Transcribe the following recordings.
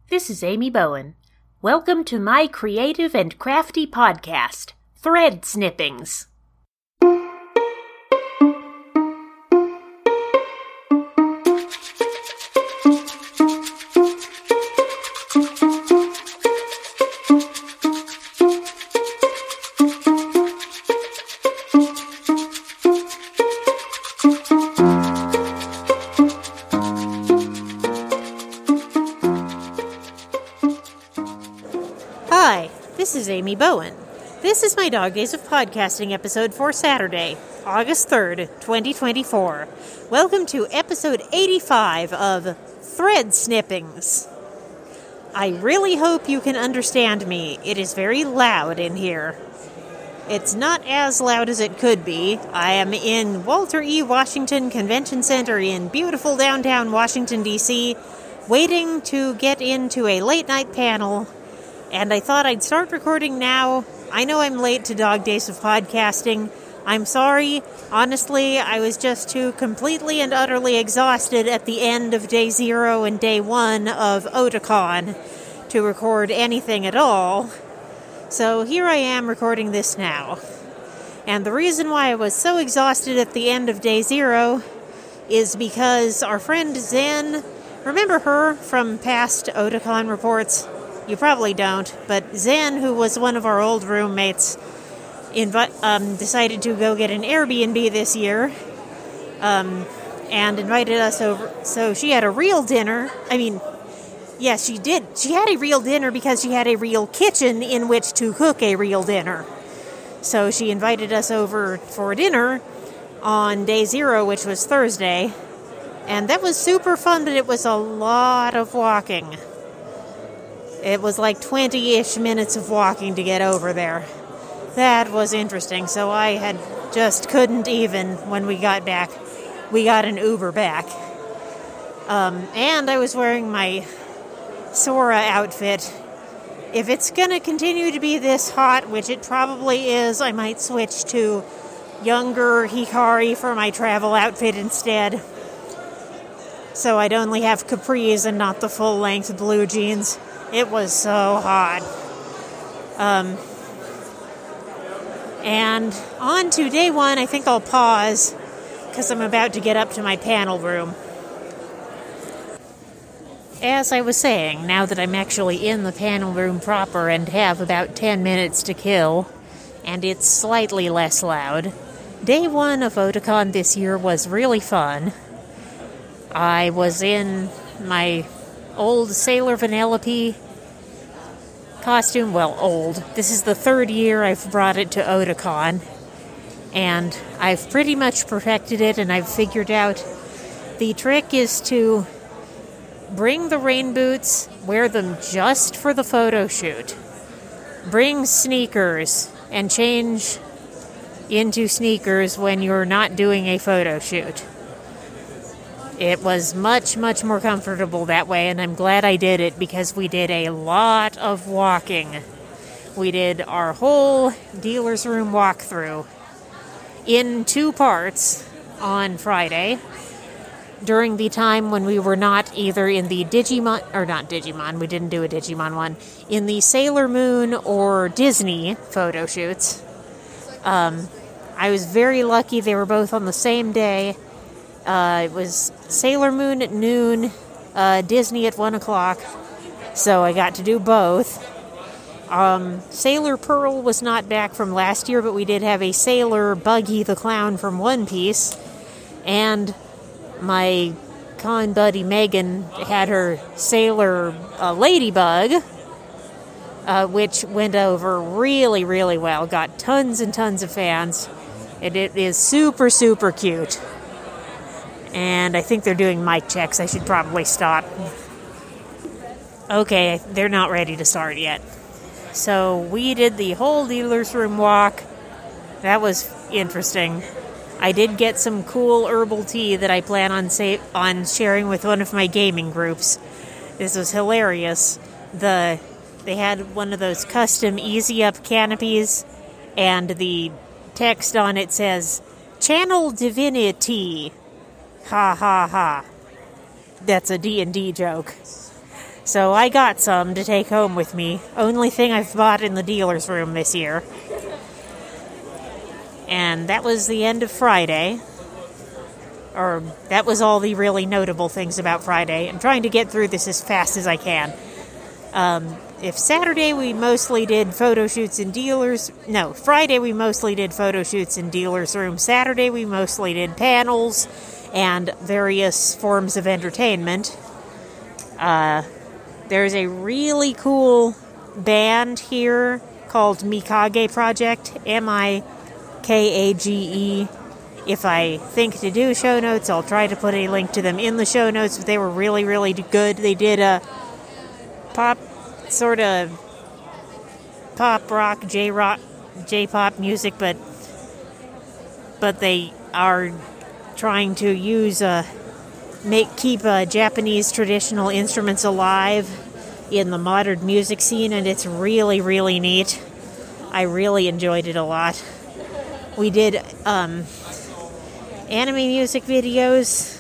This is Amy Bowen. Welcome to my creative and crafty podcast, Thread Snippings. Hi, this is Amy Bowen. This is my Dog Days of Podcasting episode for Saturday, August 3rd, 2024. Welcome to episode 85 of Thread Snippings. I really hope you can understand me. It is very loud in here. It's not as loud as it could be. I am in Walter E. Washington Convention Center in beautiful downtown Washington, D.C., waiting to get into a late-night panel. And I thought I'd start recording now. I know I'm late to Dog Days of Podcasting. I'm sorry. Honestly, I was just too completely and utterly exhausted at the end of day 0 and day 1 of Otakon to record anything at all. So here I am recording this now. And the reason why I was so exhausted at the end of day 0 is because our friend Zen, remember her from past Otakon reports? You probably don't, but Zen, who was one of our old roommates, decided to go get an Airbnb this year, and invited us over. So she had a real dinner. Yes, she did. She had a real dinner because she had a real kitchen in which to cook a real dinner. So she invited us over for dinner on day 0, which was Thursday, and that was super fun, but it was a lot of walking. It was like 20-ish minutes of walking to get over there. That was interesting, so I just couldn't even when we got back. We got an Uber back. And I was wearing my Sora outfit. If it's going to continue to be this hot, which it probably is, I might switch to younger Hikari for my travel outfit instead. So I'd only have capris and not the full-length blue jeans. It was so hot. And on to day 1, I think I'll pause because I'm about to get up to my panel room. As I was saying, now that I'm actually in the panel room proper and have about 10 minutes to kill, and it's slightly less loud, day 1 of Otakon this year was really fun. I was in my old Sailor Vanellope costume. Well, old. This is the 3rd year I've brought it to Otakon, and I've pretty much perfected it, and I've figured out the trick is to bring the rain boots, wear them just for the photo shoot. Bring sneakers and change into sneakers when you're not doing a photo shoot. It was much, much more comfortable that way, and I'm glad I did it because we did a lot of walking. We did our whole dealer's room walkthrough in 2 parts on Friday during the time when we were not either in the we didn't do a Digimon one, in the Sailor Moon or Disney photo shoots. I was very lucky they were both on the same day. It was Sailor Moon at noon, Disney at 1 o'clock, so I got to do both. Sailor Pearl was not back from last year, but we did have a Sailor Buggy the Clown from One Piece, and my con buddy Megan had her Sailor Ladybug, which went over really, really well, got tons and tons of fans, and it is super, super cute. And I think they're doing mic checks. I should probably stop. Okay, they're not ready to start yet. So we did the whole dealer's room walk. That was interesting. I did get some cool herbal tea that I plan on sharing with one of my gaming groups. This was hilarious. They had one of those custom Easy Up canopies, and the text on it says, "Channel Divinity." Ha ha ha. That's a D&D joke. So I got some to take home with me. Only thing I've bought in the dealer's room this year. And that was the end of Friday. Or that was all the really notable things about Friday. I'm trying to get through this as fast as I can. If Saturday we mostly did photo shoots in dealers... No, Friday we mostly did photo shoots in dealer's room. Saturday we mostly did panels and various forms of entertainment. There's a really cool band here called Mikage Project, Mikage. If I think to do show notes, I'll try to put a link to them in the show notes. But they were really, really good. They did a pop rock, J-pop music, but they are trying to use keep Japanese traditional instruments alive in the modern music scene, and it's really, really neat. I really enjoyed it a lot. We did anime music videos.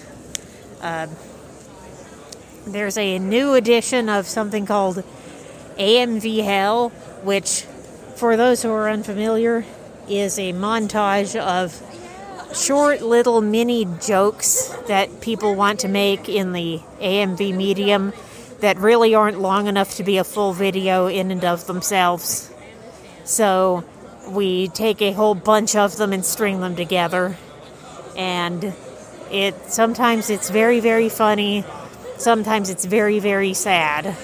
There's a new edition of something called AMV Hell, which, for those who are unfamiliar, is a montage of short little mini jokes that people want to make in the AMV medium that really aren't long enough to be a full video in and of themselves. So we take a whole bunch of them and string them together. And sometimes it's very, very funny. Sometimes it's very, very sad.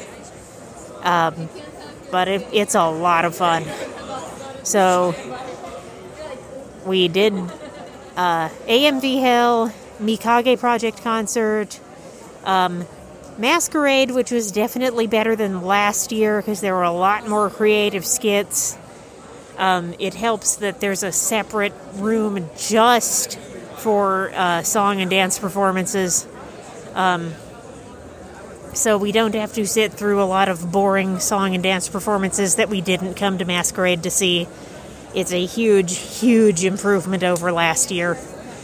But it's a lot of fun. So we did AMV Hell, Mikage Project concert, Masquerade, which was definitely better than last year because there were a lot more creative skits. It helps that there's a separate room just for song and dance performances. So we don't have to sit through a lot of boring song and dance performances that we didn't come to Masquerade to see. It's a huge, huge improvement over last year.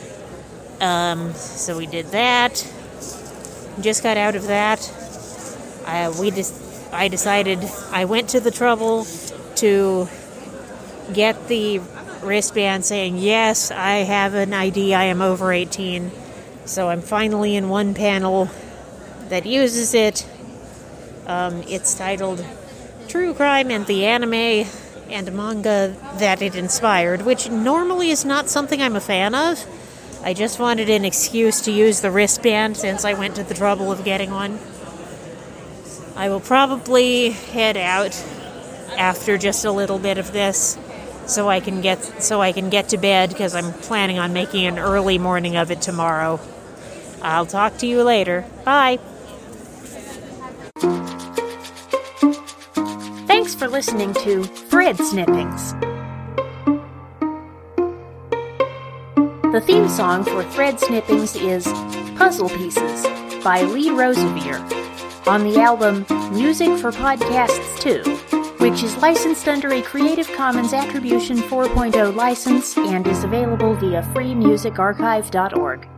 So we did that. Just got out of that. I decided I went to the trouble to get the wristband saying, yes, I have an ID, I am over 18. So I'm finally in one panel that uses it. It's titled True Crime and the Anime and Manga That It Inspired, which normally is not something I'm a fan of. I just wanted an excuse to use the wristband since I went to the trouble of getting one. I will probably head out after just a little bit of this so I can get to bed because I'm planning on making an early morning of it tomorrow. I'll talk to you later. Bye. Thanks for listening to Thread Snippings. The theme song for Thread Snippings is Puzzle Pieces by Lee Rosevere on the album Music for Podcasts 2, which is licensed under a Creative Commons Attribution 4.0 license and is available via freemusicarchive.org.